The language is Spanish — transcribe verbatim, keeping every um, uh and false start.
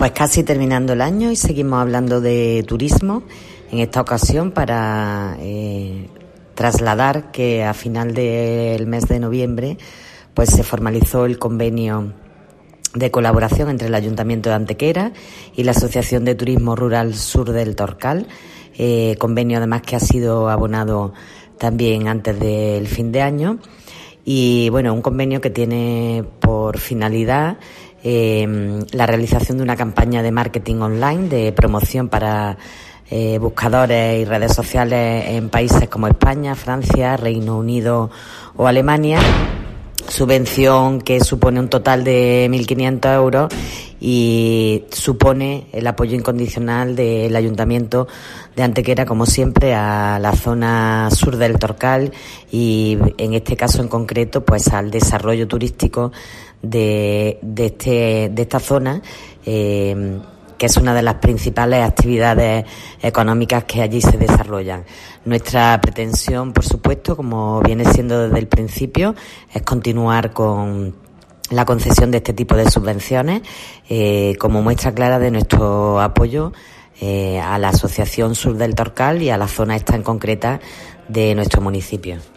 Pues casi terminando el año y seguimos hablando de turismo, en esta ocasión para eh, trasladar que a final del mes de noviembre pues se formalizó el convenio de colaboración entre el Ayuntamiento de Antequera y la Asociación de Turismo Rural Sur del Torcal, eh, convenio además que ha sido abonado también antes del fin de año. Y bueno, un convenio que tiene por finalidad eh, la realización de una campaña de marketing online, de promoción para eh, buscadores y redes sociales en países como España, Francia, Reino Unido o Alemania. Subvención que supone un total de mil quinientos euros y supone el apoyo incondicional del Ayuntamiento de Antequera, como siempre, a la zona sur del Torcal y, en este caso en concreto, pues al desarrollo turístico de, de, este, de esta zona, eh, que es una de las principales actividades económicas que allí se desarrollan. Nuestra pretensión, por supuesto, como viene siendo desde el principio, es continuar con la concesión de este tipo de subvenciones eh, como muestra clara de nuestro apoyo eh, a la Asociación Sur del Torcal y a la zona esta en concreta de nuestro municipio.